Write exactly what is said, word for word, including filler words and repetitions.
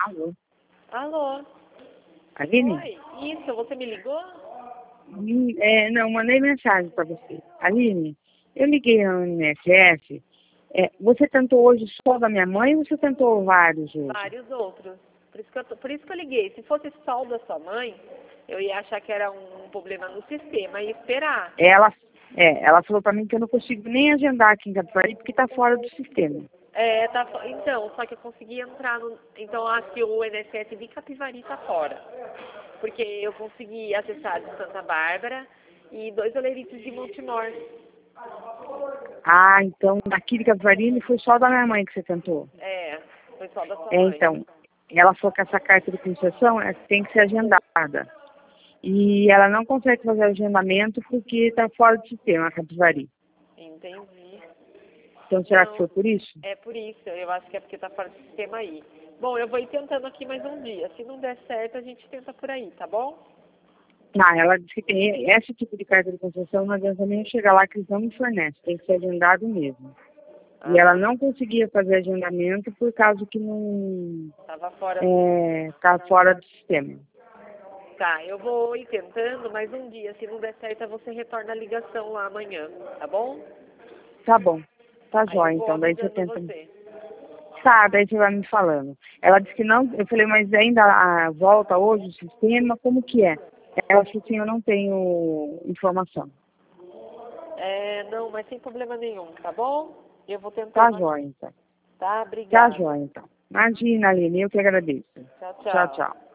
Alô? Alô? Aline? Oi, isso, você me ligou? Hum, É, não, mandei mensagem para você. Aline, eu liguei no I N S S. É, você tentou hoje só da minha mãe ou você tentou vários hoje? Vários outros. Por isso, que eu, tô- por isso que eu liguei. Se fosse só o da sua mãe, eu ia achar que era um problema no sistema e esperar. Ela, é, ela falou para mim que eu não consigo nem agendar aqui em Capivari porque está fora do sistema. É, tá, fo- então, só que eu consegui entrar no. Então, acho que o I N S S de Capivari tá fora. Porque eu consegui acessar de Santa Bárbara e dois oleritos de Montemor. Ah, então aqui de Capivari foi só da minha mãe que você tentou. É, foi só da sua É, mãe. então, ela falou que essa carta de concessão é, tem que ser agendada. E ela não consegue fazer agendamento porque está fora do sistema, a Capivari. Entendi. Então, será que Não, foi por isso? é por isso. Eu acho que é porque tá fora do sistema aí. Bom, eu vou ir tentando aqui mais um dia. Se não der certo, a gente tenta por aí, tá bom? Não, ela disse que tem esse tipo de carta de concessão, não adianta nem chegar lá que eles não me fornecem, tem que ser agendado mesmo. E ela Ah, não conseguia fazer agendamento por causa que não tava fora. está fora do sistema. Tá, eu vou ir tentando mais um dia. Se não der certo, você retorna a ligação lá amanhã, tá bom? Tá bom, tá Aí eu jóia, vou então daí você avisando tenta. você. Tá, daí você vai me falando. Ela disse que não, eu falei, mas ainda a volta hoje o sistema, como que é? Ela disse assim, eu não tenho informação. É, não, mas sem problema nenhum, tá bom? Eu vou Tá tentando aqui, jóia, então. tá? Tá Obrigada. jóia, então. Imagina, Aline, eu que agradeço. Tchau, Tchau, tchau. tchau.